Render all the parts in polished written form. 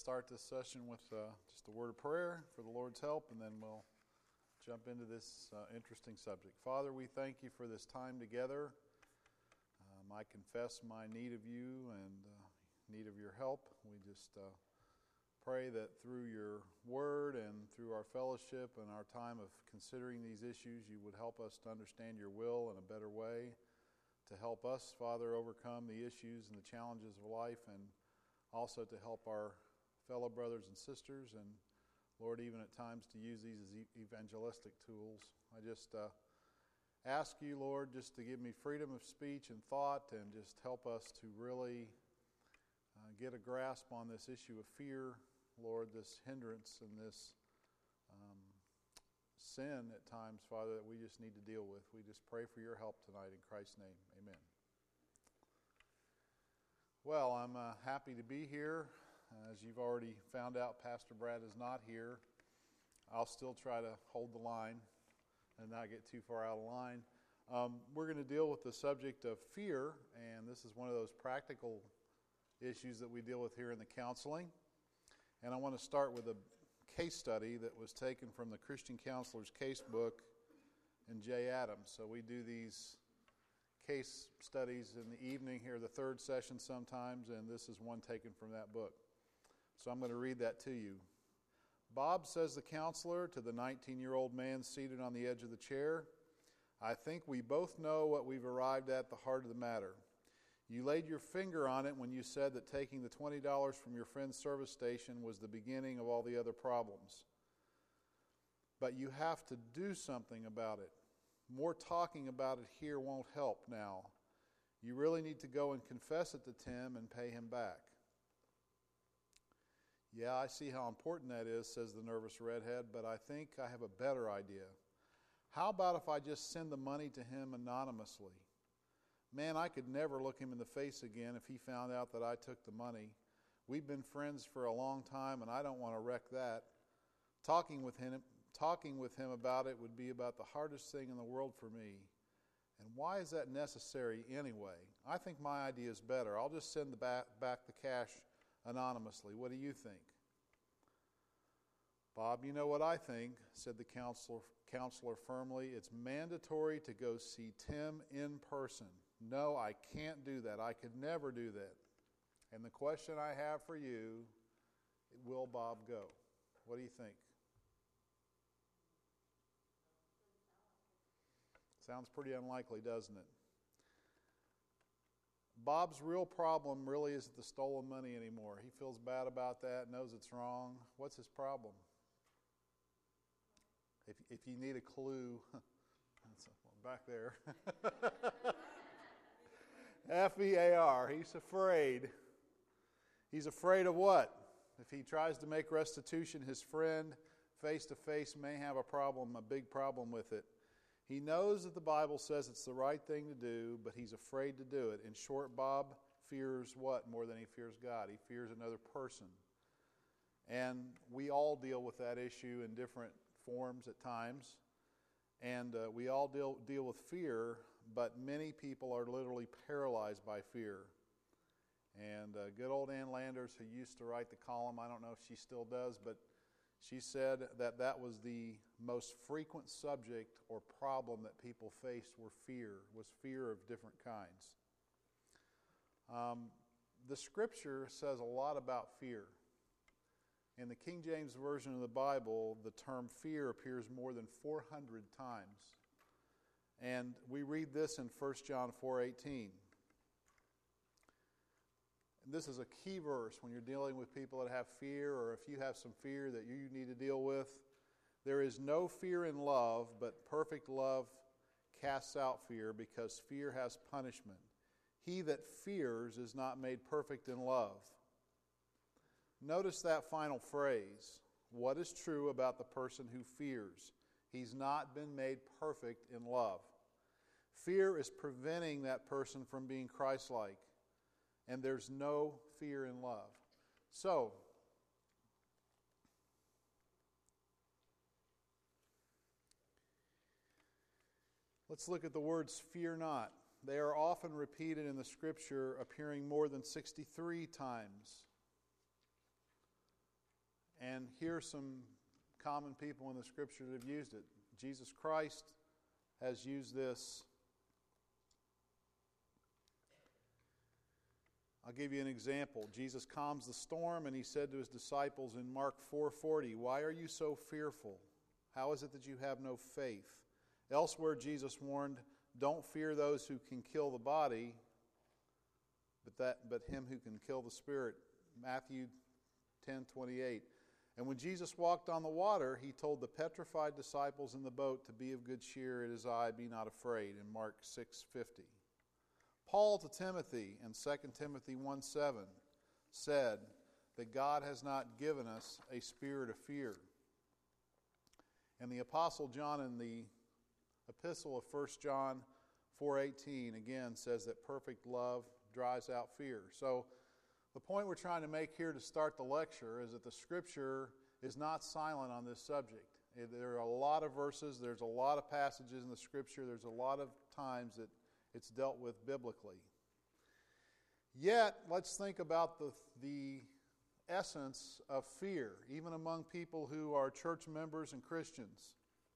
start this session with just a word of prayer for the Lord's help, and then we'll jump into this interesting subject. Father, we thank you for this time together. I confess my need of you and need of your help. We just pray that through your word and through our fellowship and our time of considering these issues, you would help us to understand your will in a better way, to help us, Father, overcome the issues and the challenges of life, and also to help our fellow brothers and sisters, and Lord, even at times to use these as evangelistic tools. I just ask you, Lord, just to give me freedom of speech and thought, and just help us to really get a grasp on this issue of fear, Lord, this hindrance and this sin at times, Father, that we just need to deal with. We just pray for your help tonight in Christ's name. Amen. Well, I'm happy to be here. As you've already found out, Pastor Brad is not here. I'll still try to hold the line and not get too far out of line. We're going to deal with the subject of fear, and this is one of those practical issues that we deal with here in the counseling. And I want to start with a case study that was taken from the Christian Counselor's Case Book in Jay Adams. So we do these case studies in the evening here, the third session sometimes, and this is one taken from that book. So I'm going to read that to you. Bob, says the counselor to the 19-year-old man seated on the edge of the chair, I think we both know what we've arrived at the heart of the matter. You laid your finger on it when you said that taking the $20 from your friend's service station was the beginning of all the other problems. But you have to do something about it. More talking about it here won't help now. You really need to go and confess it to Tim and pay him back. Yeah, I see how important that is, says the nervous redhead, but I think I have a better idea. How about if I just send the money to him anonymously? Man, I could never look him in the face again if he found out that I took the money. We've been friends for a long time, and I don't want to wreck that. Talking with him about it would be about the hardest thing in the world for me. And why is that necessary anyway? I think my idea is better. I'll just send back the cash anonymously. What do you think? Bob, you know what I think, said the counselor firmly. It's mandatory to go see Tim in person. No, I can't do that. I could never do that. And the question I have for you, will Bob go? What do you think? Sounds pretty unlikely, doesn't it? Bob's real problem really isn't the stolen money anymore. He feels bad about that, knows it's wrong. What's his problem? If you need a clue, back there. F-E-A-R, he's afraid. He's afraid of what? If he tries to make restitution, his friend face-to-face may have a big problem with it. He knows that the Bible says it's the right thing to do, but he's afraid to do it. In short, Bob fears what more than he fears God? He fears another person. And we all deal with that issue in different forms at times. And we all deal with fear, but many people are literally paralyzed by fear. And good old Ann Landers, who used to write the column, I don't know if she still does, but she said that was the most frequent subject or problem that people faced was fear of different kinds. The Scripture says a lot about fear. In the King James Version of the Bible, the term fear appears more than 400 times. And we read this in 1 John 4:18. And this is a key verse when you're dealing with people that have fear, or if you have some fear that you need to deal with. There is no fear in love, but perfect love casts out fear, because fear has punishment. He that fears is not made perfect in love. Notice that final phrase. What is true about the person who fears? He's not been made perfect in love. Fear is preventing that person from being Christ-like. And there's no fear in love. So, let's look at the words fear not. They are often repeated in the Scripture, appearing more than 63 times. And here's some common people in the Scripture that have used it. Jesus Christ has used this. I'll give you an example. Jesus calms the storm, and he said to his disciples in Mark 4:40, "Why are you so fearful? How is it that you have no faith?" Elsewhere, Jesus warned, "Don't fear those who can kill the body, but him who can kill the spirit." Matthew 10:28. And when Jesus walked on the water, he told the petrified disciples in the boat to be of good cheer. "It is I, be not afraid," in Mark 6:50. Paul to Timothy in 2 Timothy 1:7 said that God has not given us a spirit of fear. And the Apostle John in the epistle of 1 John 4:18 again says that perfect love drives out fear. So the point we're trying to make here to start the lecture is that the Scripture is not silent on this subject. There are a lot of verses, there's a lot of passages in the Scripture, there's a lot of times that it's dealt with biblically. Yet, let's think about the essence of fear, even among people who are church members and Christians.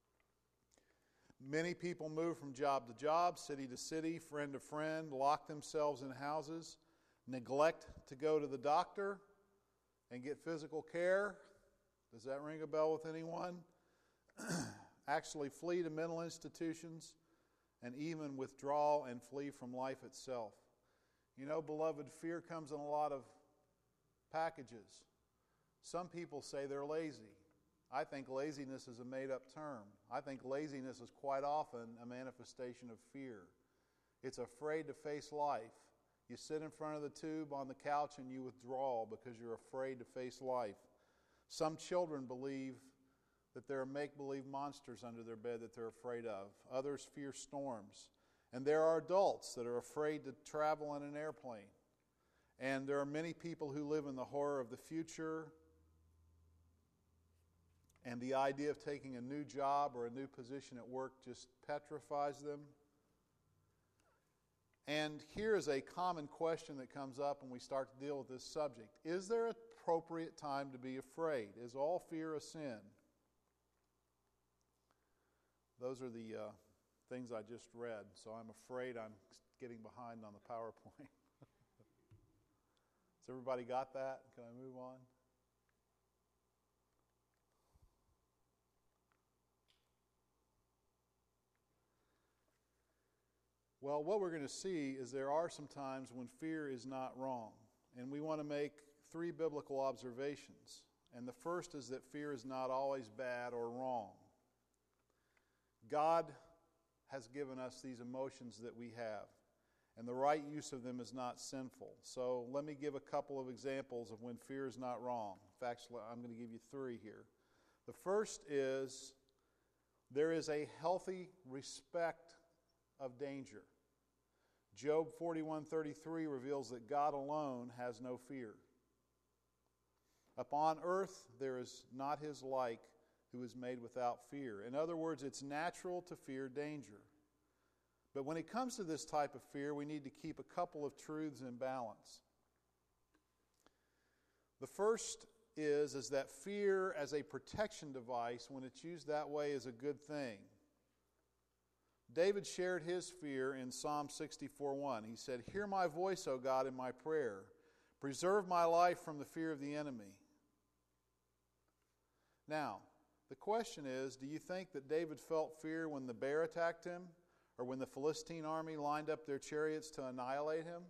Many people move from job to job, city to city, friend to friend, lock themselves in houses, neglect to go to the doctor and get physical care. Does that ring a bell with anyone? Actually flee to mental institutions and even withdraw and flee from life itself. You know, beloved, fear comes in a lot of packages. Some people say they're lazy. I think laziness is a made-up term. I think laziness is quite often a manifestation of fear. It's afraid to face life. You sit in front of the tube on the couch and you withdraw because you're afraid to face life. Some children believe that there are make-believe monsters under their bed that they're afraid of. Others fear storms. And there are adults that are afraid to travel in an airplane. And there are many people who live in the horror of the future. And the idea of taking a new job or a new position at work just petrifies them. And here is a common question that comes up when we start to deal with this subject. Is there an appropriate time to be afraid? Is all fear a sin? Those are the things I just read, so I'm afraid I'm getting behind on the PowerPoint. Has everybody got that? Can I move on? Well, what we're going to see is there are some times when fear is not wrong. And we want to make 3 biblical observations. And the first is that fear is not always bad or wrong. God has given us these emotions that we have. And the right use of them is not sinful. So let me give a couple of examples of when fear is not wrong. In fact, I'm going to give you 3 here. The first is there is a healthy respect of danger. Job 41:33 reveals that God alone has no fear. Upon earth there is not his like who is made without fear. In other words, it's natural to fear danger. But when it comes to this type of fear, we need to keep a couple of truths in balance. The first is that fear as a protection device, when it's used that way, is a good thing. David shared his fear in Psalm 64:1. He said, "Hear my voice, O God, in my prayer. Preserve my life from the fear of the enemy." Now, the question is, do you think that David felt fear when the bear attacked him or when the Philistine army lined up their chariots to annihilate him?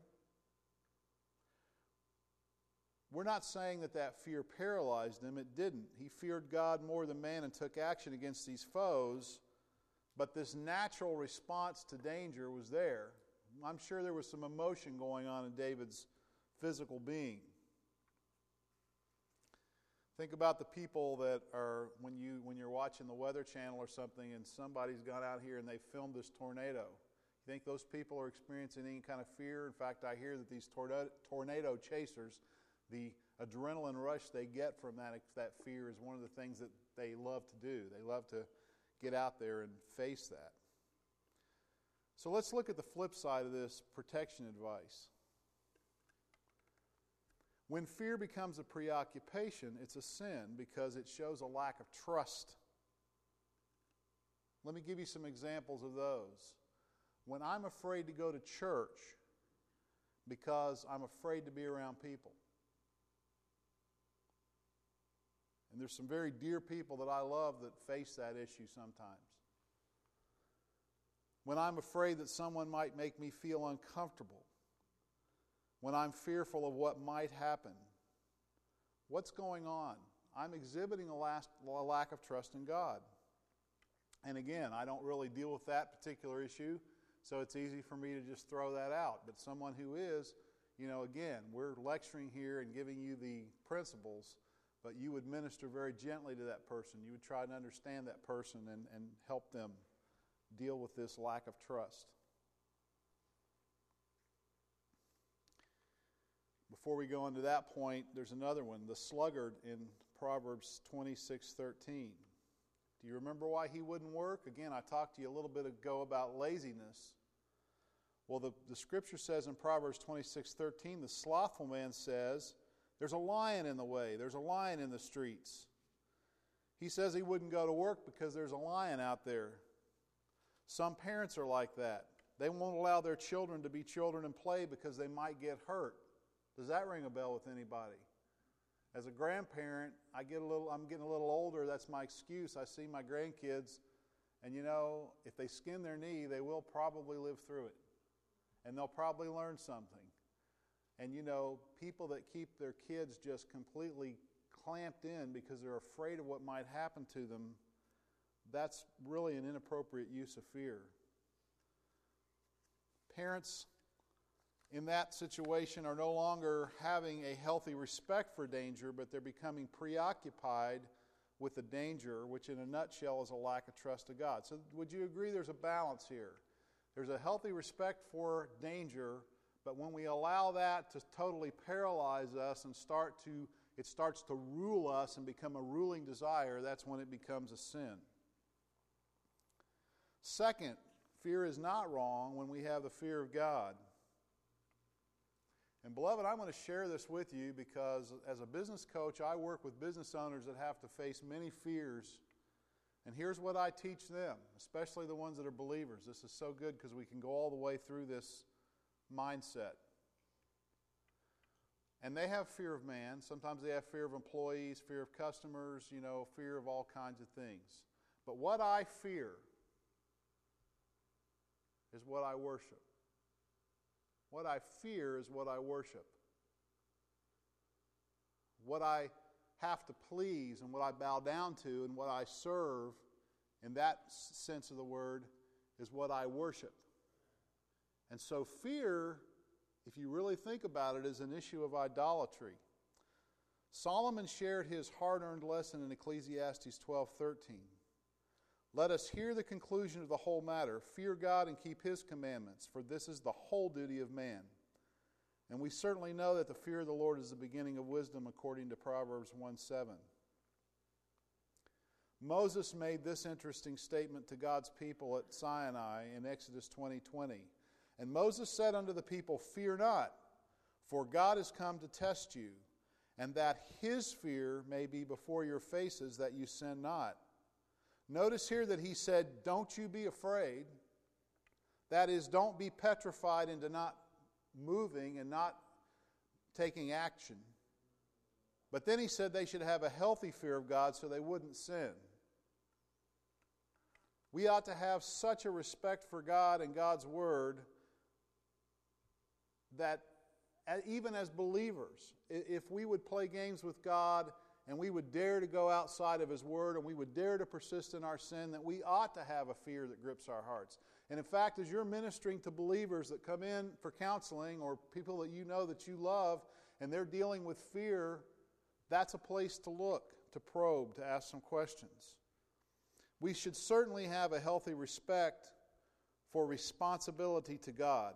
We're not saying that fear paralyzed him. It didn't. He feared God more than man and took action against these foes. But this natural response to danger was there. I'm sure there was some emotion going on in David's physical being. Think about the people that are, when you're watching the Weather Channel or something and somebody's gone out here and they filmed this tornado. You think those people are experiencing any kind of fear? In fact, I hear that these tornado chasers, the adrenaline rush they get from that fear is one of the things that they love to do. They love to get out there and face that. So let's look at the flip side of this protection advice. When fear becomes a preoccupation, it's a sin because it shows a lack of trust. Let me give you some examples of those. When I'm afraid to go to church because I'm afraid to be around people. And there's some very dear people that I love that face that issue sometimes. When I'm afraid that someone might make me feel uncomfortable. When I'm fearful of what might happen. What's going on? I'm exhibiting a lack of trust in God. And again, I don't really deal with that particular issue, so it's easy for me to just throw that out. But someone who is, again, we're lecturing here and giving you the principles, but you would minister very gently to that person. You would try to understand that person and help them deal with this lack of trust. Before we go into that point, there's another one, the sluggard in Proverbs 26:13. Do you remember why he wouldn't work? Again, I talked to you a little bit ago about laziness. Well, the scripture says in Proverbs 26:13, the slothful man says, there's a lion in the way, there's a lion in the streets. He says he wouldn't go to work because there's a lion out there. Some parents are like that. They won't allow their children to be children and play because they might get hurt. Does that ring a bell with anybody? As a grandparent, I'm getting a little older. That's my excuse. I see my grandkids, and if they skin their knee, they will probably live through it. And they'll probably learn something. And people that keep their kids just completely clamped in because they're afraid of what might happen to them, that's really an inappropriate use of fear. Parents in that situation are no longer having a healthy respect for danger, but they're becoming preoccupied with the danger, which in a nutshell is a lack of trust of God. So would you agree there's a balance here? There's a healthy respect for danger, but when we allow that to totally paralyze us and it starts to rule us and become a ruling desire, that's when it becomes a sin. Second, fear is not wrong when we have the fear of God. And beloved, I'm going to share this with you because as a business coach, I work with business owners that have to face many fears. And here's what I teach them, especially the ones that are believers. This is so good because we can go all the way through this mindset. And they have fear of man. Sometimes they have fear of employees, fear of customers, fear of all kinds of things. But what I fear is what I worship. What I fear is what I worship. What I have to please and what I bow down to and what I serve, in that sense of the word, is what I worship. And so fear, if you really think about it, is an issue of idolatry. Solomon shared his hard-earned lesson in Ecclesiastes 12:13. Let us hear the conclusion of the whole matter. Fear God and keep His commandments, for this is the whole duty of man. And we certainly know that the fear of the Lord is the beginning of wisdom, according to Proverbs 1:7. Moses made this interesting statement to God's people at Sinai in Exodus 20:20. And Moses said unto the people, fear not, for God is come to test you, and that His fear may be before your faces, that you sin not. Notice here that he said, don't you be afraid. That is, don't be petrified into not moving and not taking action. But then he said they should have a healthy fear of God so they wouldn't sin. We ought to have such a respect for God and God's Word that even as believers, if we would play games with God and we would dare to go outside of His Word and we would dare to persist in our sin, that we ought to have a fear that grips our hearts. And in fact, as you're ministering to believers that come in for counseling or people that you know that you love and they're dealing with fear, that's a place to look, to probe, to ask some questions. We should certainly have a healthy respect for responsibility to God.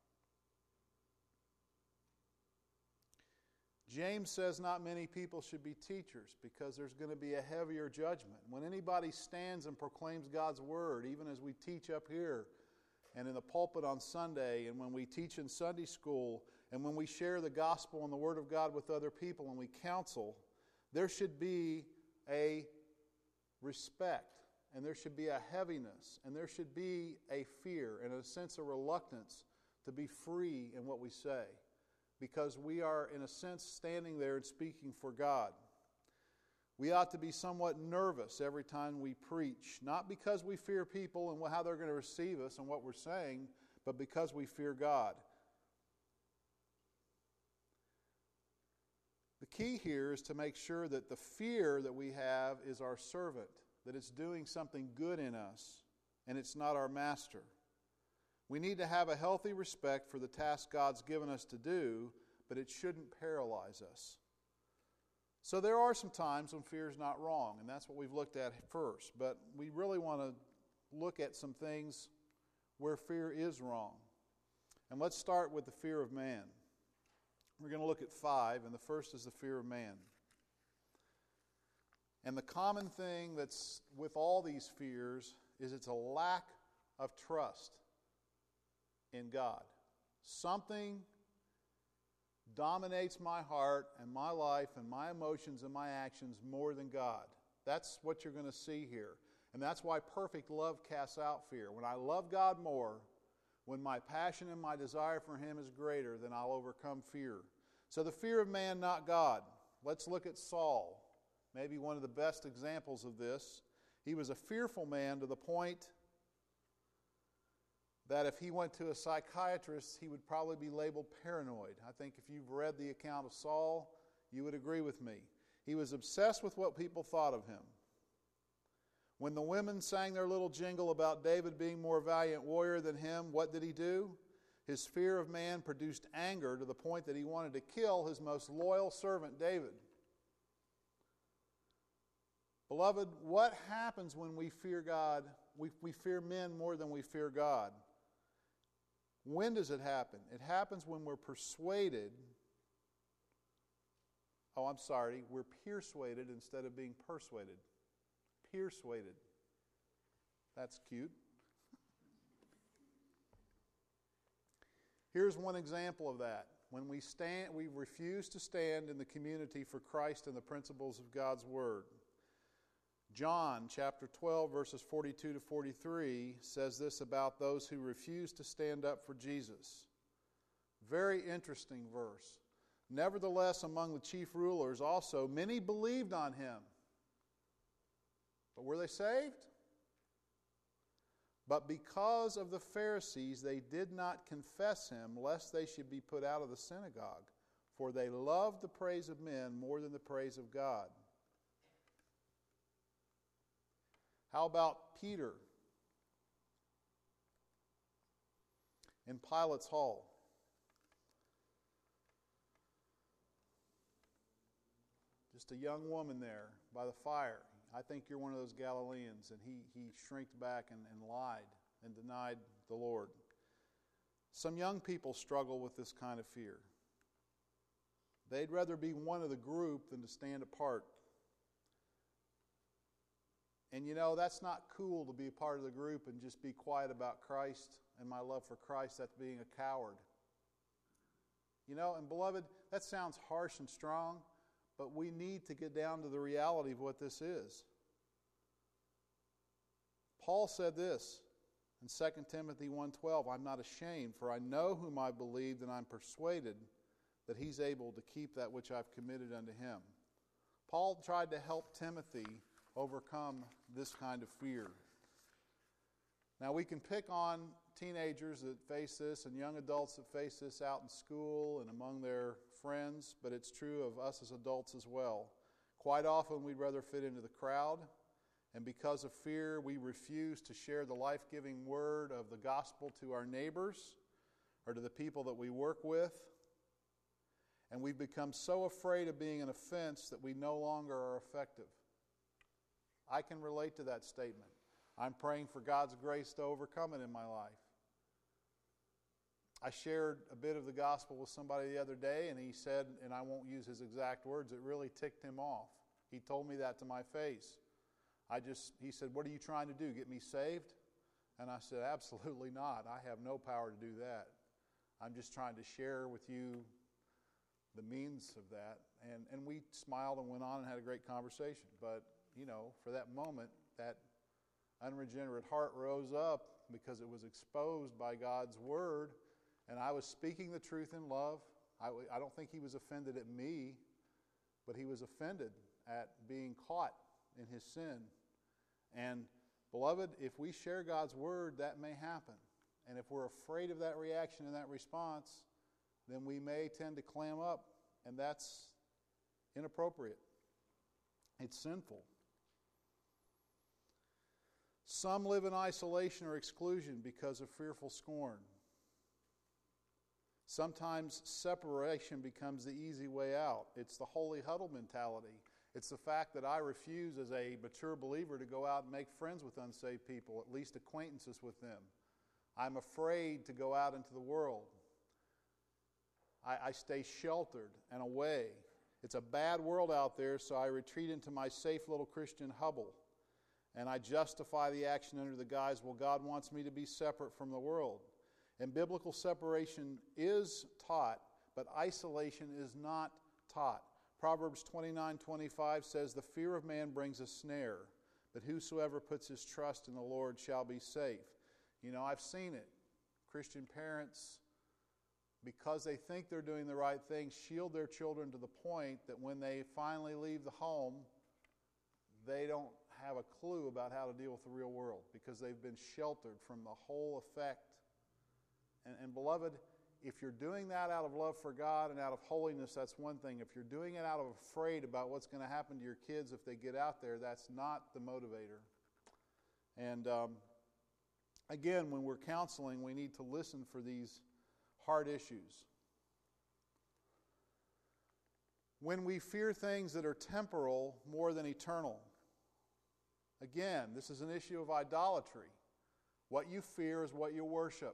James says not many people should be teachers because there's going to be a heavier judgment. When anybody stands and proclaims God's Word, even as we teach up here and in the pulpit on Sunday and when we teach in Sunday school, and when we share the gospel and the Word of God with other people and we counsel, there should be a respect, and there should be a heaviness, and there should be a fear and a sense of reluctance to be free in what we say, because we are, in a sense, standing there and speaking for God. We ought to be somewhat nervous every time we preach, not because we fear people and how they're going to receive us and what we're saying, but because we fear God. The key here is to make sure that the fear that we have is our servant, that it's doing something good in us, and it's not our master. We need to have a healthy respect for the task God's given us to do, but it shouldn't paralyze us. So there are some times when fear is not wrong, and that's what we've looked at first. But we really want to look at some things where fear is wrong. And let's start with the fear of man. We're going to look at 5, and the first is the fear of man. And the common thing that's with all these fears is it's a lack of trust in God. Something dominates my heart and my life and my emotions and my actions more than God. That's what you're going to see here. And that's why perfect love casts out fear. When I love God more, when my passion and my desire for Him is greater, then I'll overcome fear. So the fear of man, not God. Let's look at Saul, maybe one of the best examples of this. He was a fearful man to the point that if he went to a psychiatrist, he would probably be labeled paranoid. I think if you've read the account of Saul, you would agree with me. He was obsessed with what people thought of him. When the women sang their little jingle about David being more valiant warrior than him, what did he do? His fear of man produced anger to the point that he wanted to kill his most loyal servant, David. Beloved, what happens when we fear God? We fear men more than we fear God. When does it happen? It happens when we're persuaded. We're persuaded instead of being persuaded. Persuaded. That's cute. Here's one example of that. When we refuse to stand in the community for Christ and the principles of God's Word. John chapter 12, verses 42 to 43 says this about those who refuse to stand up for Jesus. Very interesting verse. Nevertheless, among the chief rulers also, many believed on him. But were they saved? But because of the Pharisees, they did not confess him, lest they should be put out of the synagogue. For they loved the praise of men more than the praise of God. How about Peter in Pilate's hall? Just a young woman there by the fire. I think you're one of those Galileans. And he shrinked back and lied and denied the Lord. Some young people struggle with this kind of fear. They'd rather be one of the group than to stand apart. And you know, that's not cool to be a part of the group and just be quiet about Christ and my love for Christ. That's being a coward. You know, and beloved, that sounds harsh and strong, but we need to get down to the reality of what this is. Paul said this in 2 Timothy 1:12, I'm not ashamed, for I know whom I believed, and I'm persuaded that he's able to keep that which I've committed unto him. Paul tried to help Timothy overcome this kind of fear. Now, we can pick on teenagers that face this and young adults that face this out in school and among their friends, but it's true of us as adults as well. Quite often, we'd rather fit into the crowd, and because of fear, we refuse to share the life-giving word of the gospel to our neighbors or to the people that we work with. And we've become so afraid of being an offense that we no longer are effective. I can relate to that statement. I'm praying for God's grace to overcome it in my life. I shared a bit of the gospel with somebody the other day, and he said, and I won't use his exact words, it really ticked him off. He told me that to my face. He said, what are you trying to do, get me saved? And I said, absolutely not. I have no power to do that. I'm just trying to share with you the means of that. And we smiled and went on and had a great conversation. But, for that moment, that unregenerate heart rose up because it was exposed by God's Word, and I was speaking the truth in love. I don't think he was offended at me, but he was offended at being caught in his sin. And, beloved, if we share God's Word, that may happen. And if we're afraid of that reaction and that response, then we may tend to clam up, and that's inappropriate. It's sinful. Some live in isolation or exclusion because of fearful scorn. Sometimes separation becomes the easy way out. It's the holy huddle mentality. It's the fact that I refuse as a mature believer to go out and make friends with unsaved people, at least acquaintances with them. I'm afraid to go out into the world. I stay sheltered and away. It's a bad world out there, so I retreat into my safe little Christian hovel. And I justify the action under the guise, well, God wants me to be separate from the world. And biblical separation is taught, but isolation is not taught. Proverbs 29:25 says, the fear of man brings a snare, but whosoever puts his trust in the Lord shall be safe. I've seen it. Christian parents, because they think they're doing the right thing, shield their children to the point that when they finally leave the home, they don't have a clue about how to deal with the real world because they've been sheltered from the whole effect. And beloved, if you're doing that out of love for God and out of holiness, that's one thing. If you're doing it out of afraid about what's going to happen to your kids if they get out there, that's not the motivator. And again, when we're counseling, we need to listen for these hard issues. When we fear things that are temporal more than eternal, again, this is an issue of idolatry. What you fear is what you worship.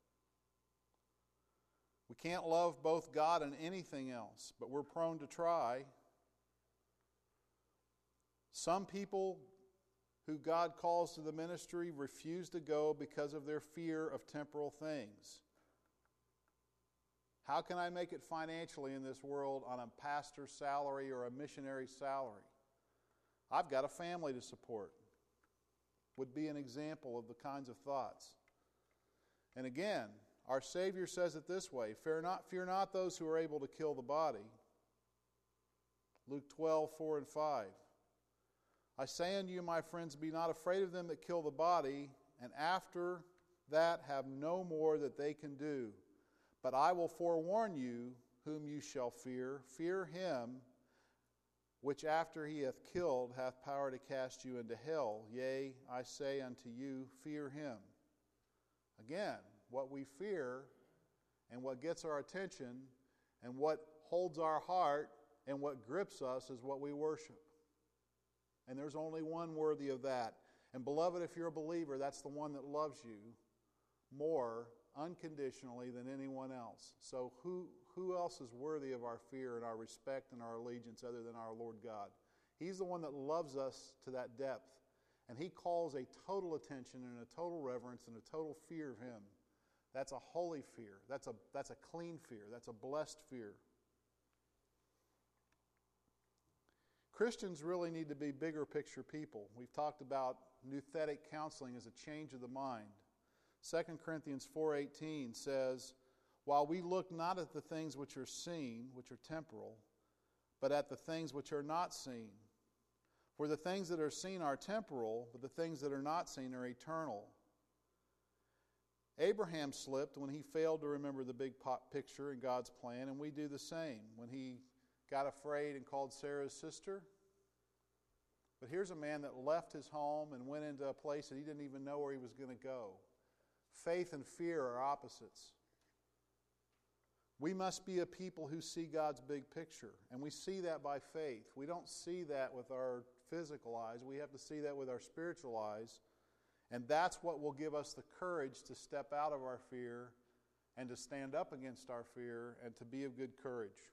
We can't love both God and anything else, but we're prone to try. Some people who God calls to the ministry refuse to go because of their fear of temporal things. How can I make it financially in this world on a pastor's salary or a missionary salary? I've got a family to support. Would be an example of the kinds of thoughts. And again, our Savior says it this way, fear not those who are able to kill the body. Luke 12:4-5. I say unto you, my friends, be not afraid of them that kill the body, and after that have no more that they can do. But I will forewarn you whom you shall fear. Fear him which after he hath killed hath power to cast you into hell. Yea, I say unto you, fear him. Again, what we fear and what gets our attention and what holds our heart and what grips us is what we worship. And there's only one worthy of that. And beloved, if you're a believer, that's the one that loves you more unconditionally than anyone else. So who else is worthy of our fear and our respect and our allegiance other than our Lord God? He's the one that loves us to that depth. And he calls a total attention and a total reverence and a total fear of him. That's a holy fear. That's a clean fear. That's a blessed fear. Christians really need to be bigger picture people. We've talked about nouthetic counseling as a change of the mind. 2 Corinthians 4:18 says, while we look not at the things which are seen, which are temporal, but at the things which are not seen. For the things that are seen are temporal, but the things that are not seen are eternal. Abraham slipped when he failed to remember the big picture in God's plan, and we do the same when he got afraid and called Sarah's sister. But here's a man that left his home and went into a place that he didn't even know where he was going to go. Faith and fear are opposites. We must be a people who see God's big picture, and we see that by faith. We don't see that with our physical eyes. We have to see that with our spiritual eyes, and that's what will give us the courage to step out of our fear and to stand up against our fear and to be of good courage.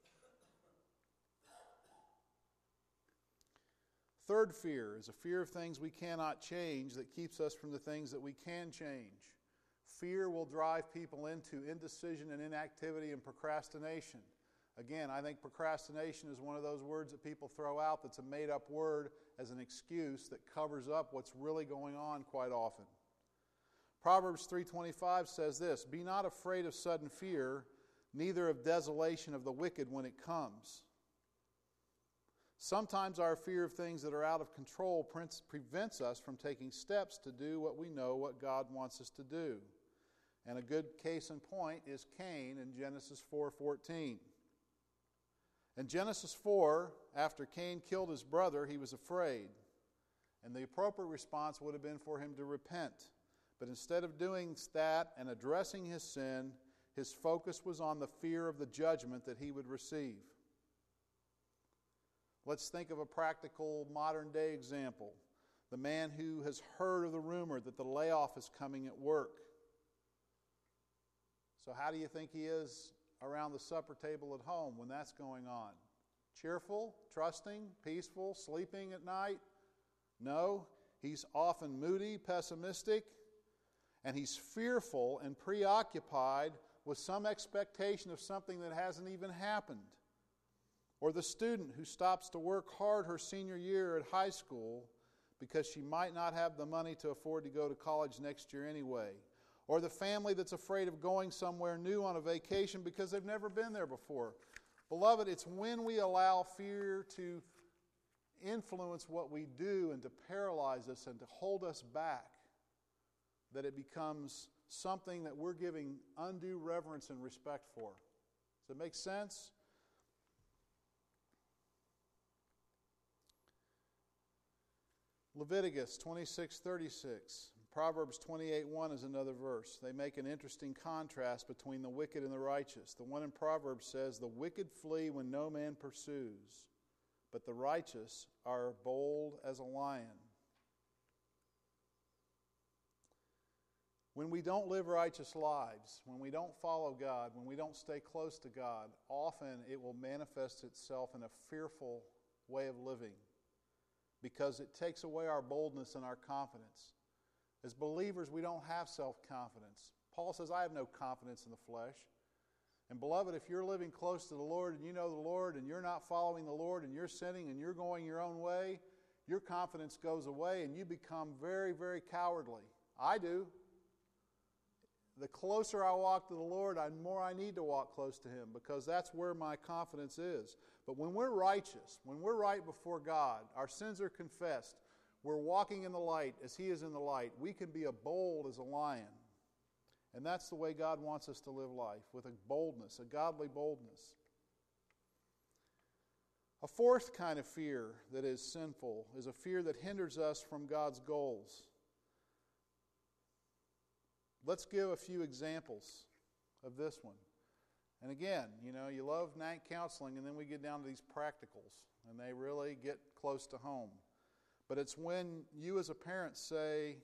Third fear is a fear of things we cannot change that keeps us from the things that we can change. Fear will drive people into indecision and inactivity and procrastination. Again, I think procrastination is one of those words that people throw out that's a made-up word as an excuse that covers up what's really going on quite often. Proverbs 3:25 says this, "Be not afraid of sudden fear, neither of desolation of the wicked when it comes." Sometimes our fear of things that are out of control prevents us from taking steps to do what we know what God wants us to do. And a good case in point is Cain in Genesis 4:14. In Genesis 4, after Cain killed his brother, he was afraid. And the appropriate response would have been for him to repent. But instead of doing that and addressing his sin, his focus was on the fear of the judgment that he would receive. Let's think of a practical modern-day example. The man who has heard of the rumor that the layoff is coming at work. So how do you think he is around the supper table at home when that's going on? Cheerful, trusting, peaceful, sleeping at night? No, he's often moody, pessimistic, and he's fearful and preoccupied with some expectation of something that hasn't even happened. Or the student who stops to work hard her senior year at high school because she might not have the money to afford to go to college next year anyway. Or the family that's afraid of going somewhere new on a vacation because they've never been there before. Beloved, it's when we allow fear to influence what we do and to paralyze us and to hold us back that it becomes something that we're giving undue reverence and respect for. Does it make sense? Leviticus 26:36. Proverbs 28:1 is another verse. They make an interesting contrast between the wicked and the righteous. The one in Proverbs says, "The wicked flee when no man pursues, but the righteous are bold as a lion." When we don't live righteous lives, when we don't follow God, when we don't stay close to God, often it will manifest itself in a fearful way of living because it takes away our boldness and our confidence. As believers, we don't have self-confidence. Paul says, "I have no confidence in the flesh." And beloved, if you're living close to the Lord and you know the Lord and you're not following the Lord and you're sinning and you're going your own way, your confidence goes away and you become very, very cowardly. I do. The closer I walk to the Lord, the more I need to walk close to Him because that's where my confidence is. But when we're righteous, when we're right before God, our sins are confessed, we're walking in the light as He is in the light, we can be as bold as a lion. And that's the way God wants us to live life, with a boldness, a godly boldness. A fourth kind of fear that is sinful is a fear that hinders us from God's goals. Let's give a few examples of this one. And again, you love night counseling, and then we get down to these practicals, and they really get close to home. But it's when you as a parent say,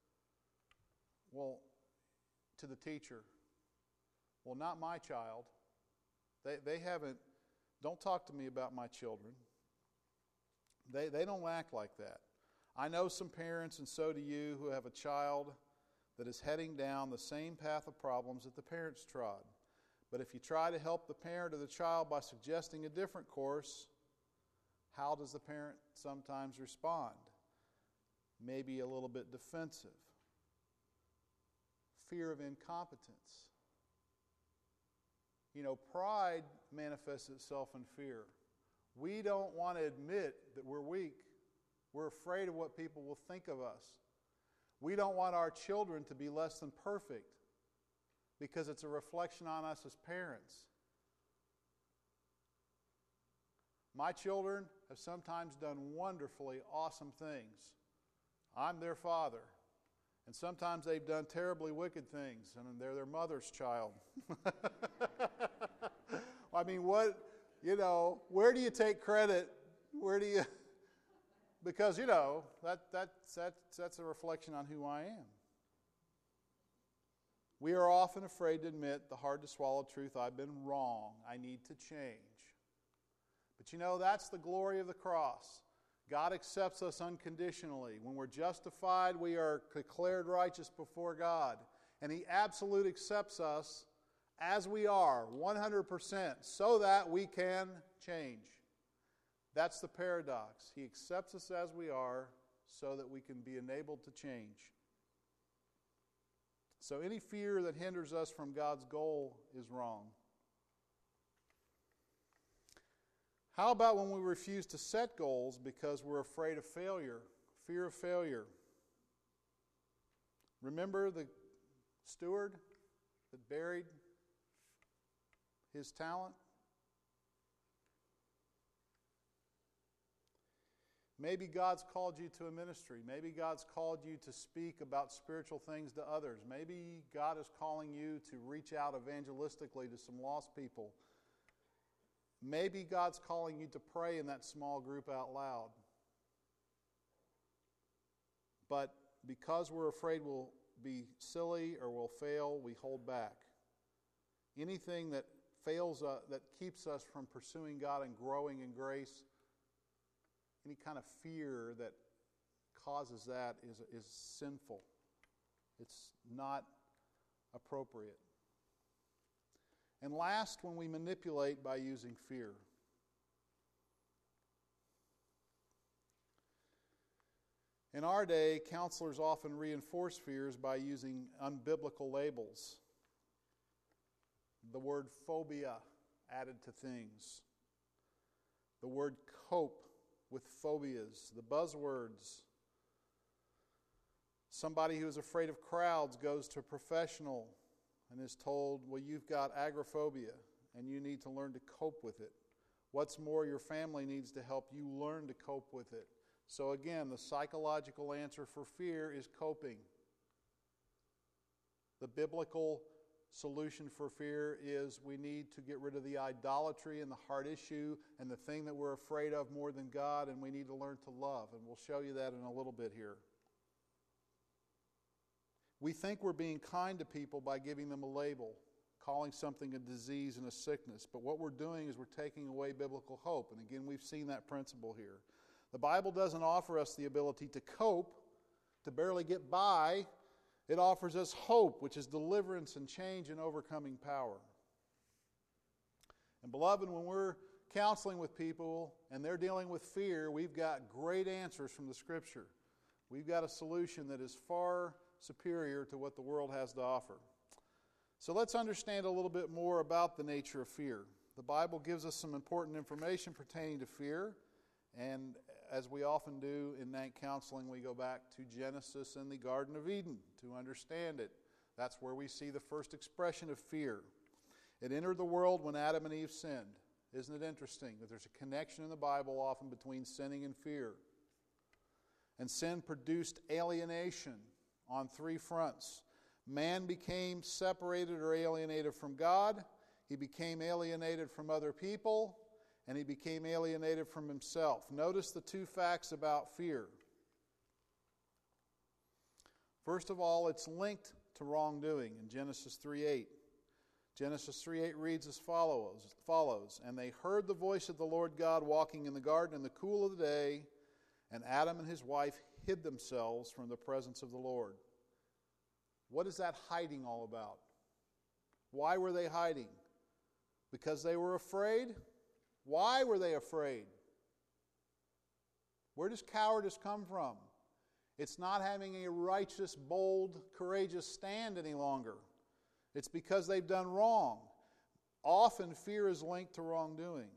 to the teacher, not my child. They haven't, don't talk to me about my children. They don't act like that. I know some parents, and so do you, who have a child that is heading down the same path of problems that the parents trod. But if you try to help the parent or the child by suggesting a different course, how does the parent sometimes respond? Maybe a little bit defensive. Fear of incompetence. Pride manifests itself in fear. We don't want to admit that we're weak. We're afraid of what people will think of us. We don't want our children to be less than perfect because it's a reflection on us as parents. My children have sometimes done wonderfully awesome things. I'm their father. And sometimes they've done terribly wicked things, and they're their mother's child. I mean, where do you take credit? Where do you... Because, that's a reflection on who I am. We are often afraid to admit the hard-to-swallow truth, I've been wrong, I need to change. But that's the glory of the cross. God accepts us unconditionally. When we're justified, we are declared righteous before God. and He absolutely accepts us as we are, 100%, so that we can change. That's the paradox. He accepts us as we are so that we can be enabled to change. So any fear that hinders us from God's goal is wrong. How about when we refuse to set goals because we're afraid of failure? Fear of failure. Remember the steward that buried his talent? Maybe God's called you to a ministry. Maybe God's called you to speak about spiritual things to others. Maybe God is calling you to reach out evangelistically to some lost people. Maybe God's calling you to pray in that small group out loud. But because we're afraid we'll be silly or we'll fail, we hold back. Anything that fails, that keeps us from pursuing God and growing in grace, any kind of fear that causes that is sinful. It's not appropriate. And last, when we manipulate by using fear. In our day, counselors often reinforce fears by using unbiblical labels. The word phobia added to things. The word cope with phobias. The buzzwords. Somebody who is afraid of crowds goes to a professional and is told, well, you've got agoraphobia and you need to learn to cope with it. What's more, your family needs to help you learn to cope with it. So again, the psychological answer for fear is coping. The biblical solution for fear is we need to get rid of the idolatry and the heart issue and the thing that we're afraid of more than God, and we need to learn to love. And we'll show you that in a little bit here. We think we're being kind to people by giving them a label, calling something a disease and a sickness. But what we're doing is we're taking away biblical hope. And again, we've seen that principle here. The Bible doesn't offer us the ability to cope, to barely get by. It offers us hope, which is deliverance and change and overcoming power. And beloved, when we're counseling with people and they're dealing with fear, we've got great answers from the Scripture. We've got a solution that is far superior to what the world has to offer. So let's understand a little bit more about the nature of fear. The Bible gives us some important information pertaining to fear, and as we often do in night counseling, we go back to Genesis and the Garden of Eden to understand it. That's where we see the first expression of fear. It entered the world when Adam and Eve sinned. Isn't it interesting that there's a connection in the Bible often between sinning and fear? And sin produced alienation on three fronts. Man became separated or alienated from God. He became alienated from other people. And he became alienated from himself. Notice the two facts about fear. First of all, it's linked to wrongdoing in Genesis 3:8. Genesis 3:8 reads as follows, "And they heard the voice of the Lord God walking in the garden in the cool of the day, and Adam and his wife hid themselves from the presence of the Lord." What is that hiding all about? Why were they hiding? Because they were afraid? Why were they afraid? Where does cowardice come from? It's not having a righteous, bold, courageous stand any longer. It's because they've done wrong. Often fear is linked to wrongdoing.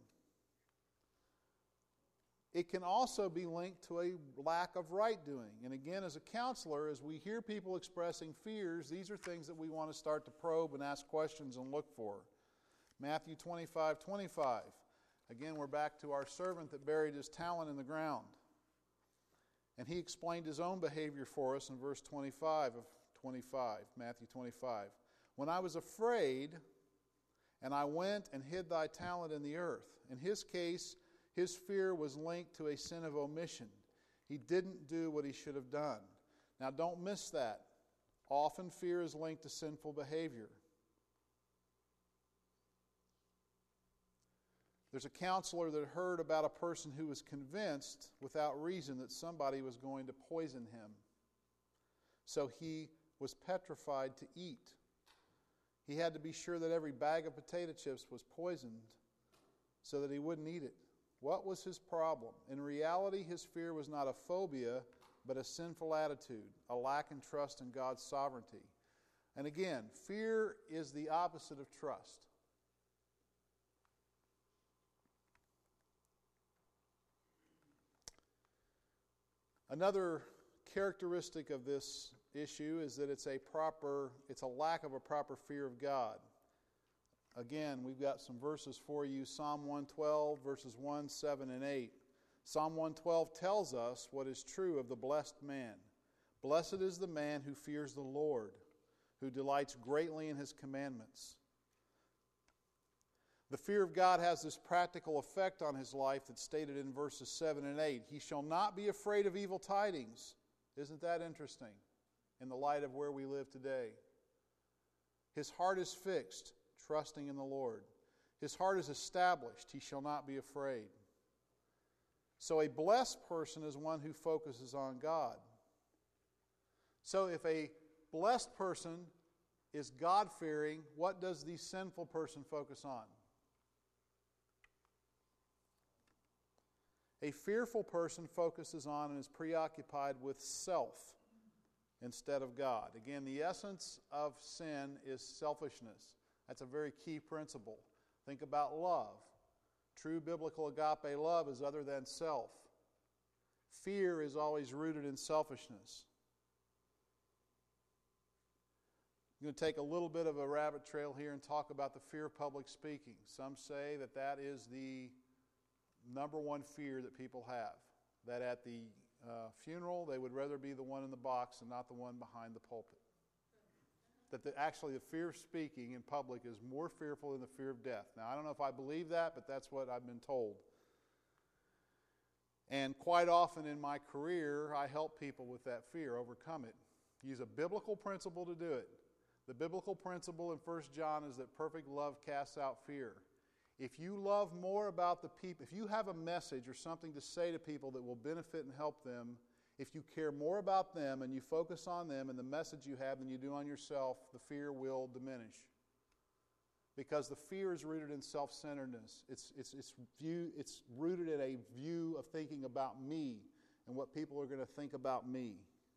It can also be linked to a lack of right doing. And again, as a counselor, as we hear people expressing fears, these are things that we want to start to probe and ask questions and look for. Matthew 25:25. Again, we're back to our servant that buried his talent in the ground. And he explained his own behavior for us in verse 25 of 25, Matthew 25. "When I was afraid, and I went and hid thy talent in the earth." In his case, his fear was linked to a sin of omission. He didn't do what he should have done. Now, don't miss that. Often fear is linked to sinful behavior. There's a counselor that heard about a person who was convinced without reason that somebody was going to poison him. So he was petrified to eat. He had to be sure that every bag of potato chips was poisoned so that he wouldn't eat it. What was his problem? In reality, his fear was not a phobia, but a sinful attitude, a lack in trust in God's sovereignty. And again, fear is the opposite of trust. Another characteristic of this issue is that it's a lack of a proper fear of God. Again, we've got some verses for you. Psalm 112, verses 1, 7, and 8. Psalm 112 tells us what is true of the blessed man. Blessed is the man who fears the Lord, who delights greatly in His commandments. The fear of God has this practical effect on his life that's stated in verses 7 and 8. He shall not be afraid of evil tidings. Isn't that interesting in the light of where we live today? His heart is fixed, trusting in the Lord. His heart is established. He shall not be afraid. So a blessed person is one who focuses on God. So if a blessed person is God-fearing, what does the sinful person focus on? A fearful person focuses on and is preoccupied with self instead of God. Again, the essence of sin is selfishness. That's a very key principle. Think about love. True biblical agape love is other than self. Fear is always rooted in selfishness. I'm going to take a little bit of a rabbit trail here and talk about the fear of public speaking. Some say that that is the number one fear that people have. That at the funeral, they would rather be the one in the box and not the one behind the pulpit. That actually the fear of speaking in public is more fearful than the fear of death. Now, I don't know if I believe that, but that's what I've been told. And quite often in my career, I help people with that fear, overcome it. Use a biblical principle to do it. The biblical principle in 1 John is that perfect love casts out fear. If you love more about the people, if you have a message or something to say to people that will benefit and help them, if you care more about them and you focus on them and the message you have than you do on yourself, the fear will diminish. Because the fear is rooted in self-centeredness. It's rooted in a view of thinking about me and what people are going to think about me.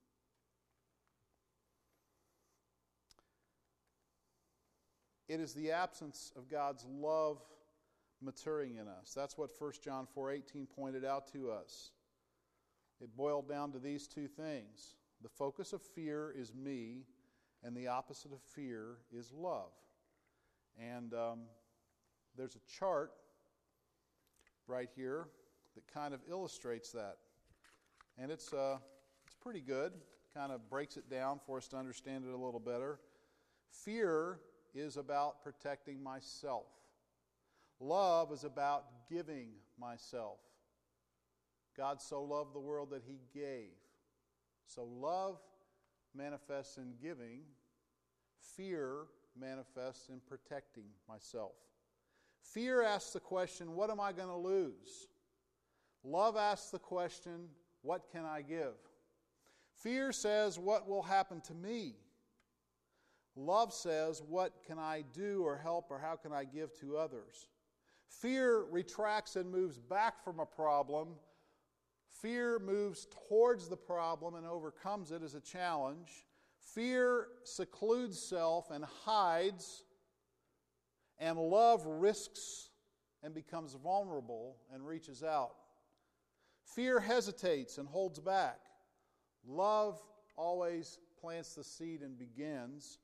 It is the absence of God's love maturing in us. That's what 1 John 4:18 pointed out to us. It boiled down to these two things. The focus of fear is me, and the opposite of fear is love. And there's a chart right here that kind of illustrates that. And it's pretty good. Kind of breaks it down for us to understand it a little better. Fear is about protecting myself. Love is about giving myself. God so loved the world that He gave. So love manifests in giving. Fear manifests in protecting myself. Fear asks the question, what am I going to lose? Love asks the question, what can I give? Fear says, what will happen to me? Love says, what can I do or help or how can I give to others? Fear retracts and moves back from a problem. Fear moves towards the problem and overcomes it as a challenge. Fear secludes self and hides. And love risks and becomes vulnerable and reaches out. Fear hesitates and holds back. Love always plants the seed and begins.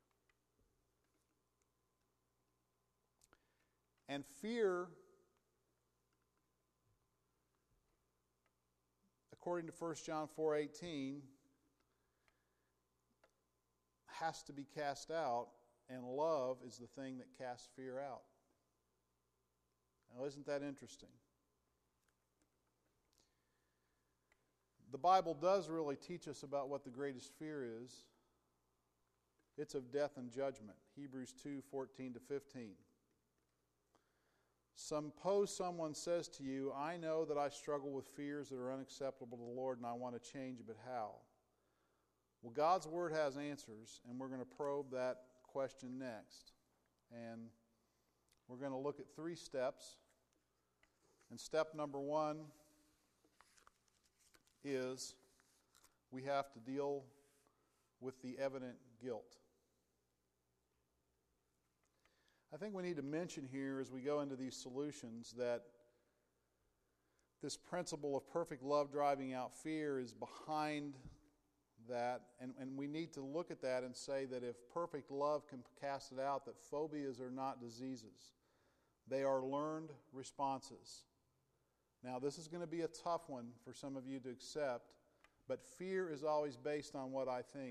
And fear, according to 1 John 4:18, has to be cast out, and love is the thing that casts fear out. Now, isn't that interesting? The Bible does really teach us about what the greatest fear is. It's of death and judgment. Hebrews 2:14-15. Suppose someone says to you, I know that I struggle with fears that are unacceptable to the Lord and I want to change, but how? Well, God's Word has answers, and we're going to probe that question next. And we're going to look at 3 steps. And step number 1 is we have to deal with the evident guilt. I think we need to mention here as we go into these solutions that this principle of perfect love driving out fear is behind that, and we need to look at that and say that if perfect love can cast it out, that phobias are not diseases. They are learned responses. Now, this is going to be a tough one for some of you to accept, but fear is always based on what I think.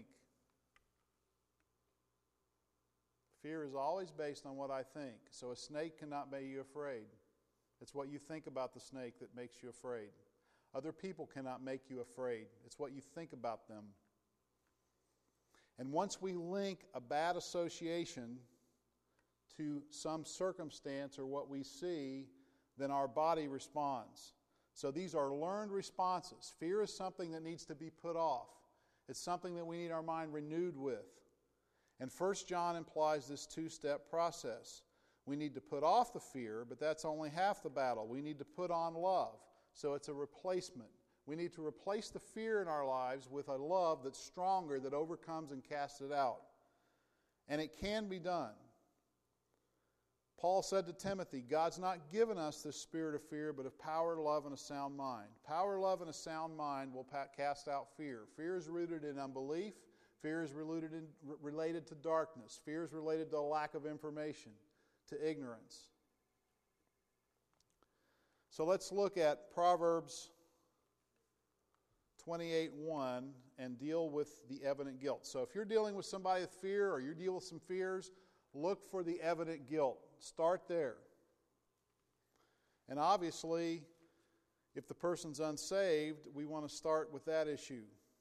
Fear is always based on what I think. So a snake cannot make you afraid. It's what you think about the snake that makes you afraid. Other people cannot make you afraid. It's what you think about them. And once we link a bad association to some circumstance or what we see, then our body responds. So these are learned responses. Fear is something that needs to be put off. It's something that we need our mind renewed with. And 1 John implies this 2-step process. We need to put off the fear, but that's only half the battle. We need to put on love. So it's a replacement. We need to replace the fear in our lives with a love that's stronger, that overcomes and casts it out. And it can be done. Paul said to Timothy, God's not given us the spirit of fear, but of power, love, and a sound mind. Power, love, and a sound mind will cast out fear. Fear is rooted in unbelief. Fear is related to darkness. Fear is related to a lack of information, to ignorance. So let's look at Proverbs 28:1 and deal with the evident guilt. So if you're dealing with somebody with fear or you deal with some fears, look for the evident guilt. Start there. And obviously, if the person's unsaved, we want to start with that issue.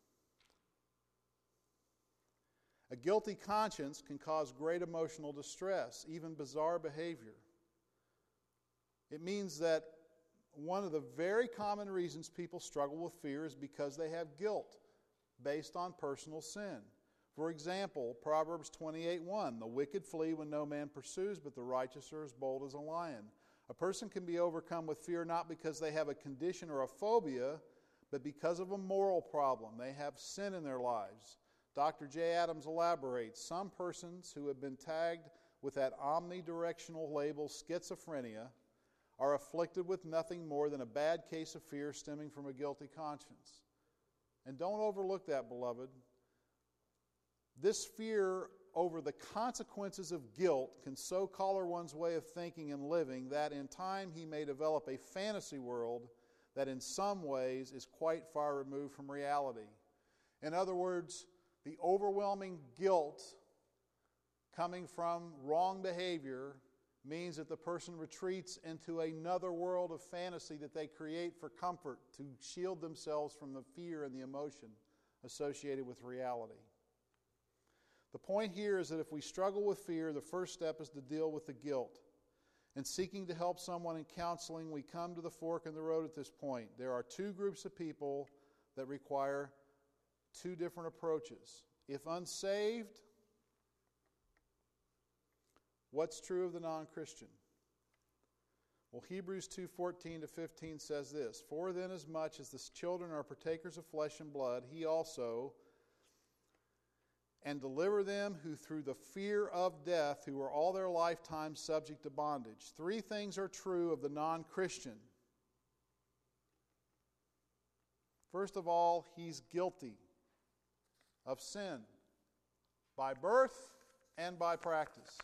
A guilty conscience can cause great emotional distress, even bizarre behavior. It means that one of the very common reasons people struggle with fear is because they have guilt based on personal sin. For example, Proverbs 28:1, the wicked flee when no man pursues, but the righteous are as bold as a lion. A person can be overcome with fear not because they have a condition or a phobia, but because of a moral problem. They have sin in their lives. Dr. J. Adams elaborates, some persons who have been tagged with that omnidirectional label schizophrenia are afflicted with nothing more than a bad case of fear stemming from a guilty conscience. And don't overlook that, beloved. This fear over the consequences of guilt can so color one's way of thinking and living that in time he may develop a fantasy world that in some ways is quite far removed from reality. In other words, the overwhelming guilt coming from wrong behavior means that the person retreats into another world of fantasy that they create for comfort to shield themselves from the fear and the emotion associated with reality. The point here is that if we struggle with fear, the first step is to deal with the guilt. In seeking to help someone in counseling, we come to the fork in the road at this point. There are 2 groups of people that require 2 different approaches. If unsaved, what's true of the non-Christian? Well, Hebrews 2:14-15 says this, For then as much as the children are partakers of flesh and blood, he also, and deliver them who through the fear of death, who are all their lifetime subject to bondage. 3 things are true of the non-Christian. First of all, he's guilty of sin by birth and by practice.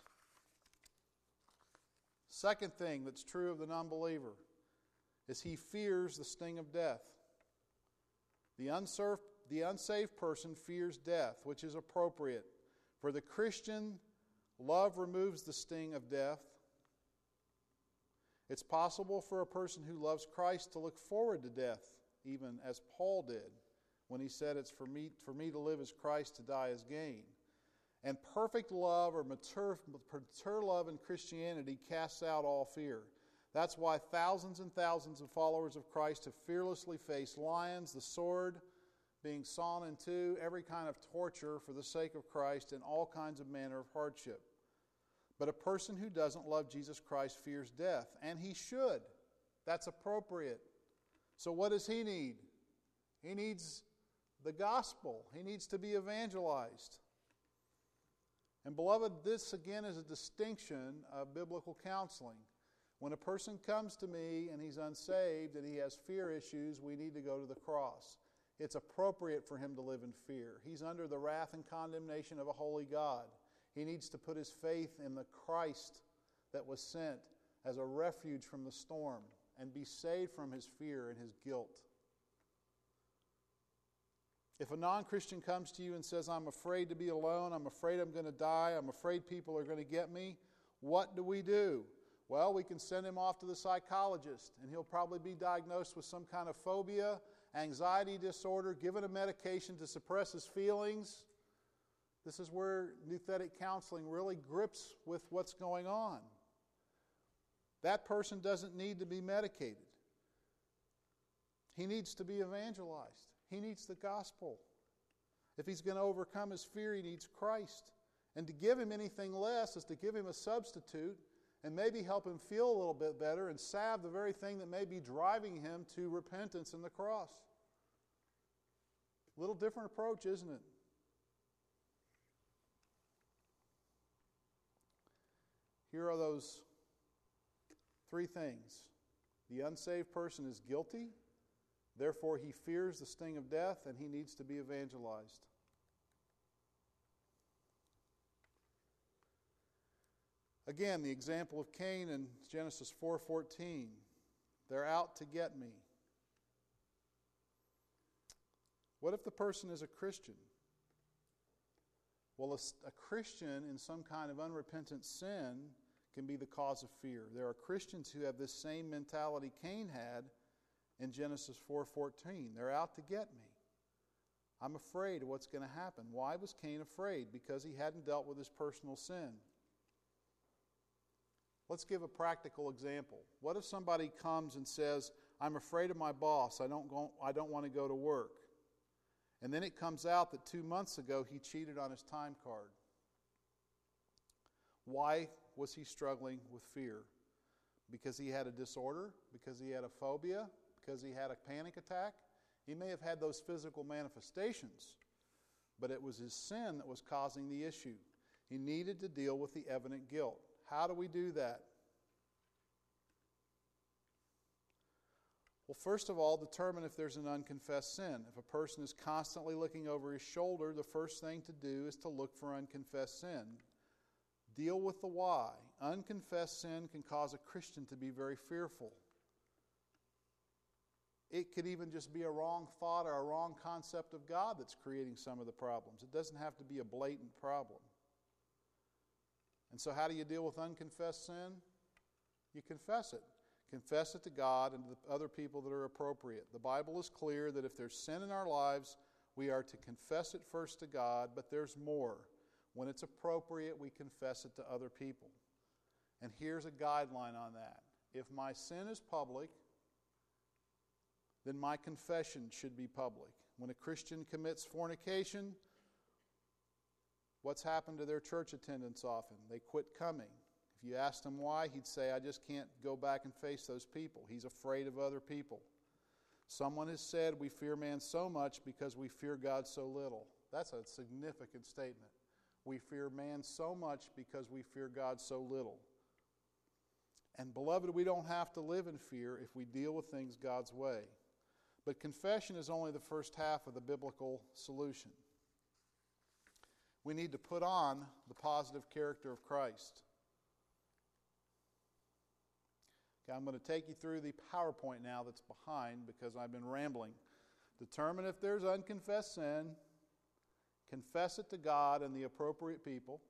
Second thing that's true of the non-believer is he fears the sting of death. The unsaved person fears death, which is appropriate. For the Christian, love removes the sting of death. It's possible for a person who loves Christ to look forward to death, even as Paul did, when he said, it's for me to live as Christ, to die as gain. And perfect love or mature love in Christianity casts out all fear. That's why thousands and thousands of followers of Christ have fearlessly faced lions, the sword, being sawn in two, every kind of torture for the sake of Christ, and all kinds of manner of hardship. But a person who doesn't love Jesus Christ fears death, and he should. That's appropriate. So what does he need? He needs the gospel. He needs to be evangelized. And beloved, this again is a distinction of biblical counseling. When a person comes to me and he's unsaved and he has fear issues, we need to go to the cross. It's appropriate for him to live in fear. He's under the wrath and condemnation of a holy God. He needs to put his faith in the Christ that was sent as a refuge from the storm and be saved from his fear and his guilt. If a non-Christian comes to you and says, I'm afraid to be alone, I'm afraid I'm going to die, I'm afraid people are going to get me, what do we do? Well, we can send him off to the psychologist, and he'll probably be diagnosed with some kind of phobia, anxiety disorder, given a medication to suppress his feelings. This is where nouthetic counseling really grips with what's going on. That person doesn't need to be medicated. He needs to be evangelized. He needs the gospel. If he's going to overcome his fear, he needs Christ. And to give him anything less is to give him a substitute and maybe help him feel a little bit better and salve the very thing that may be driving him to repentance and the cross. A little different approach, isn't it? Here are those three things. The unsaved person is guilty, therefore he fears the sting of death, and he needs to be evangelized. Again, the example of Cain in Genesis 4:14. They're out to get me. What if the person is a Christian? Well, a Christian in some kind of unrepentant sin can be the cause of fear. There are Christians who have this same mentality Cain had in Genesis 4:14. They're out to get me. I'm afraid of what's going to happen. Why was Cain afraid? Because he hadn't dealt with his personal sin. Let's give a practical example. What if somebody comes and says, I'm afraid of my boss. I don't want to go to work. And then it comes out that 2 months ago he cheated on his time card. Why was he struggling with fear? Because he had a disorder? Because he had a phobia? Because he had a panic attack? He may have had those physical manifestations, but it was his sin that was causing the issue. He needed to deal with the evident guilt. How do we do that? Well, first of all, determine if there's an unconfessed sin. If a person is constantly looking over his shoulder, the first thing to do is to look for unconfessed sin. Deal with the why. Unconfessed sin can cause a Christian to be very fearful. It could even just be a wrong thought or a wrong concept of God that's creating some of the problems. It doesn't have to be a blatant problem. And so how do you deal with unconfessed sin? You confess it. Confess it to God and to the other people that are appropriate. The Bible is clear that if there's sin in our lives, we are to confess it first to God, but there's more. When it's appropriate, we confess it to other people. And here's a guideline on that. If my sin is public, then my confession should be public. When a Christian commits fornication, what's happened to their church attendance often? They quit coming. If you asked him why, he'd say, I just can't go back and face those people. He's afraid of other people. Someone has said we fear man so much because we fear God so little. That's a significant statement. We fear man so much because we fear God so little. And beloved, we don't have to live in fear if we deal with things God's way. But confession is only the first half of the biblical solution. We need to put on the positive character of Christ. Okay, I'm going to take you through the PowerPoint now that's behind because I've been rambling. Determine if there's unconfessed sin. Confess it to God and the appropriate people.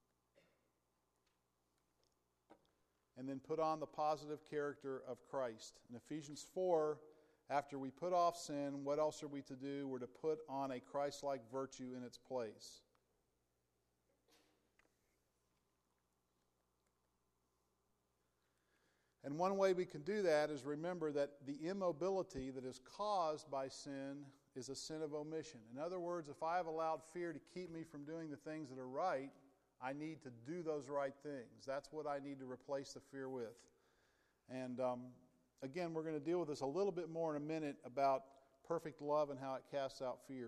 And then put on the positive character of Christ. In Ephesians 4, after we put off sin, what else are we to do? We're to put on a Christ-like virtue in its place. And one way we can do that is remember that the immobility that is caused by sin is a sin of omission. In other words, if I have allowed fear to keep me from doing the things that are right, I need to do those right things. That's what I need to replace the fear with. And again, we're going to deal with this a little bit more in a minute about perfect love and how it casts out fear.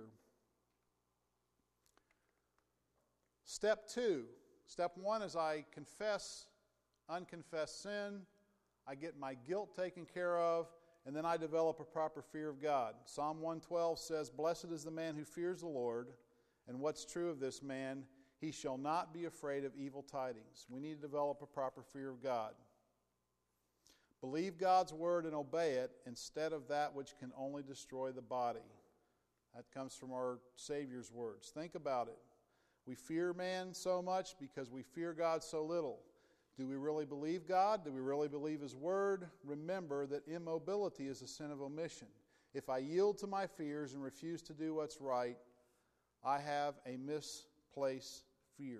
Step 2. Step 1 is I confess unconfessed sin. I get my guilt taken care of, and then I develop a proper fear of God. Psalm 112 says, "Blessed is the man who fears the Lord, and what's true of this man, he shall not be afraid of evil tidings." We need to develop a proper fear of God. Believe God's word and obey it instead of that which can only destroy the body. That comes from our Savior's words. Think about it. We fear man so much because we fear God so little. Do we really believe God? Do we really believe His Word? Remember that immobility is a sin of omission. If I yield to my fears and refuse to do what's right, I have a misplaced fear.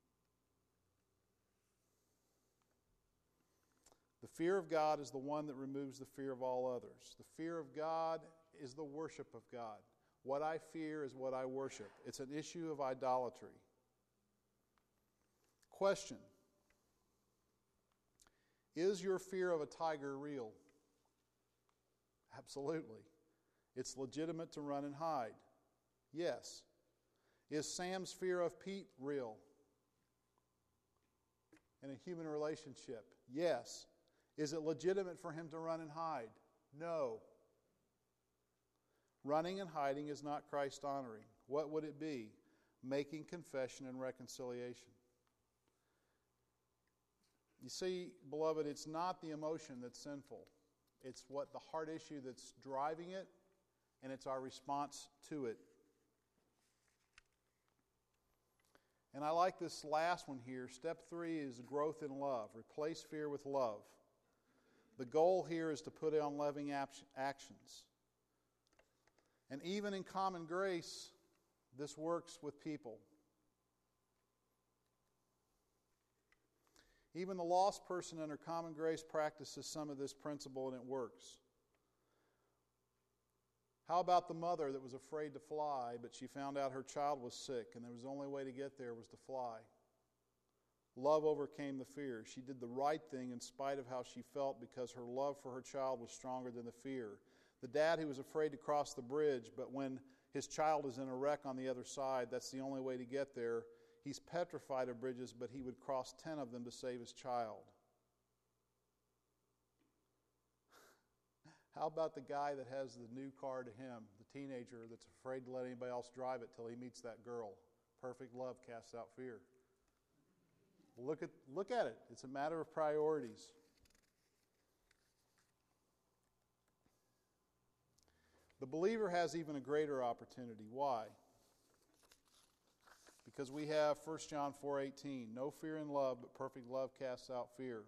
The fear of God is the one that removes the fear of all others. The fear of God is the worship of God. What I fear is what I worship. It's an issue of idolatry. Question: is your fear of a tiger real? Absolutely. It's legitimate to run and hide. Yes. Is Sam's fear of Pete real? In a human relationship? Yes. Is it legitimate for him to run and hide? No. Running and hiding is not Christ-honoring. What would it be? Making confession and reconciliation. You see, beloved, it's not the emotion that's sinful. It's what the heart issue that's driving it, and it's our response to it. And I like this last one here. Step 3 is growth in love. Replace fear with love. The goal here is to put on loving actions. And even in common grace, this works with people. Even the lost person under common grace practices some of this principle, and it works. How about the mother that was afraid to fly, but she found out her child was sick, and there was the only way to get there was to fly? Love overcame the fear. She did the right thing in spite of how she felt because her love for her child was stronger than the fear. The dad who was afraid to cross the bridge, but when his child is in a wreck on the other side, that's the only way to get there. He's petrified of bridges, but he would cross 10 of them to save his child. How about the guy that has the new car to him, the teenager that's afraid to let anybody else drive it till he meets that girl? Perfect love casts out fear. Look at it. It's a matter of priorities. The believer has even a greater opportunity. Why? Because we have 1 John 4:18, no fear in love, but perfect love casts out fear.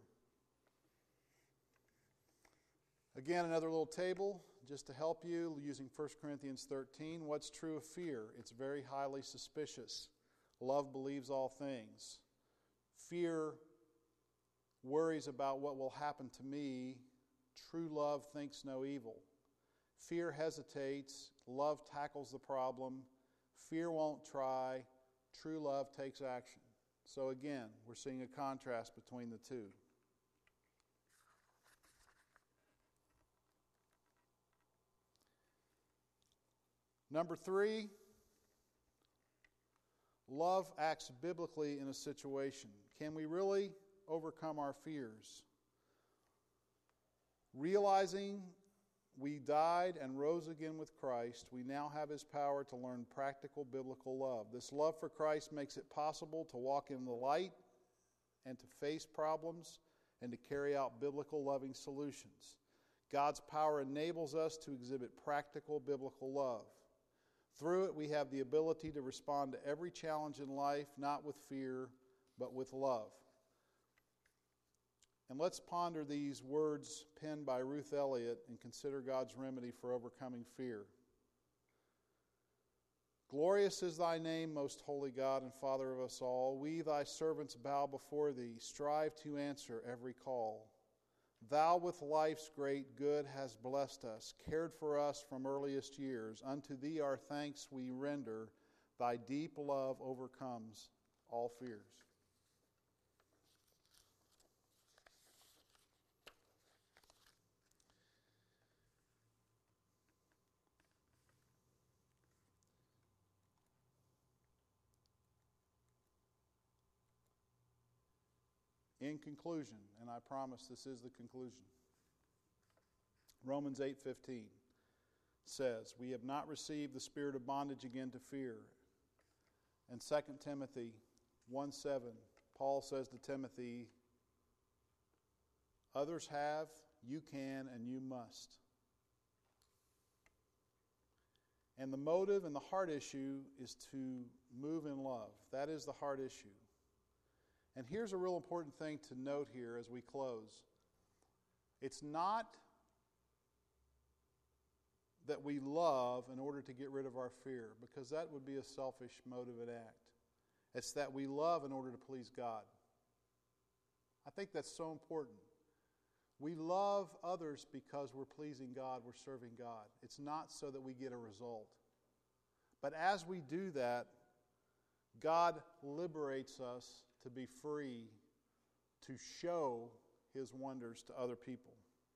Again, another little table just to help you using 1 Corinthians 13. What's true of fear? It's very highly suspicious. Love believes all things. Fear worries about what will happen to me. True love thinks no evil. Fear hesitates. Love tackles the problem. Fear won't try. True love takes action. So again, we're seeing a contrast between the two. Number 3, love acts biblically in a situation. Can we really overcome our fears? Realizing we died and rose again with Christ, we now have His power to learn practical biblical love. This love for Christ makes it possible to walk in the light and to face problems and to carry out biblical loving solutions. God's power enables us to exhibit practical biblical love. Through it, we have the ability to respond to every challenge in life, not with fear, but with love. And let's ponder these words penned by Ruth Elliott and consider God's remedy for overcoming fear. Glorious is thy name, most holy God and Father of us all. We, thy servants, bow before thee, strive to answer every call. Thou with life's great good hast blessed us, cared for us from earliest years. Unto Thee our thanks we render. Thy deep love overcomes all fears. In conclusion, and I promise this is the conclusion, Romans 8:15 says, we have not received the spirit of bondage again to fear. And 2 Timothy 1:7, Paul says to Timothy, others have, you can, and you must. And the motive and the heart issue is to move in love. That is the heart issue. And here's a real important thing to note here as we close. It's not that we love in order to get rid of our fear, because that would be a selfish motive and act. It's that we love in order to please God. I think that's so important. We love others because we're pleasing God, we're serving God. It's not so that we get a result. But as we do that, God liberates us to be free to show His wonders to other people.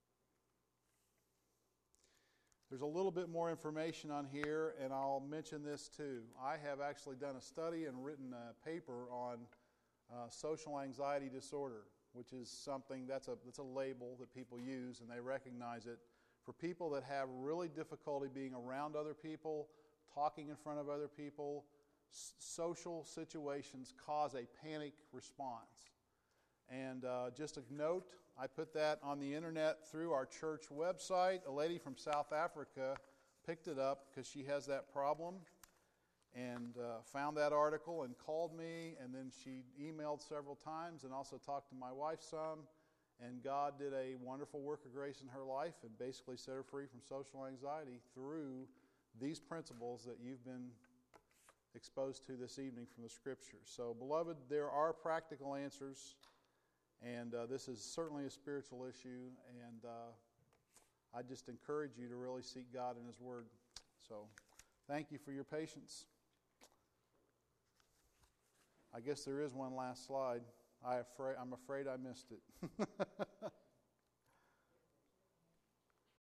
There's a little bit more information on here, and I'll mention this too. I have actually done a study and written a paper on social anxiety disorder, which is something that's a label that people use, and they recognize it. For people that have really difficulty being around other people, talking in front of other people, social situations cause a panic response. And just a note, I put that on the internet through our church website. A lady from South Africa picked it up because she has that problem and found that article and called me, and then she emailed several times and also talked to my wife some, and God did a wonderful work of grace in her life and basically set her free from social anxiety through these principles that you've been exposed to this evening from the Scriptures. So, beloved, there are practical answers, and this is certainly a spiritual issue, and I just encourage you to really seek God in His Word. So, thank you for your patience. I guess there is one last slide. I'm afraid I missed it.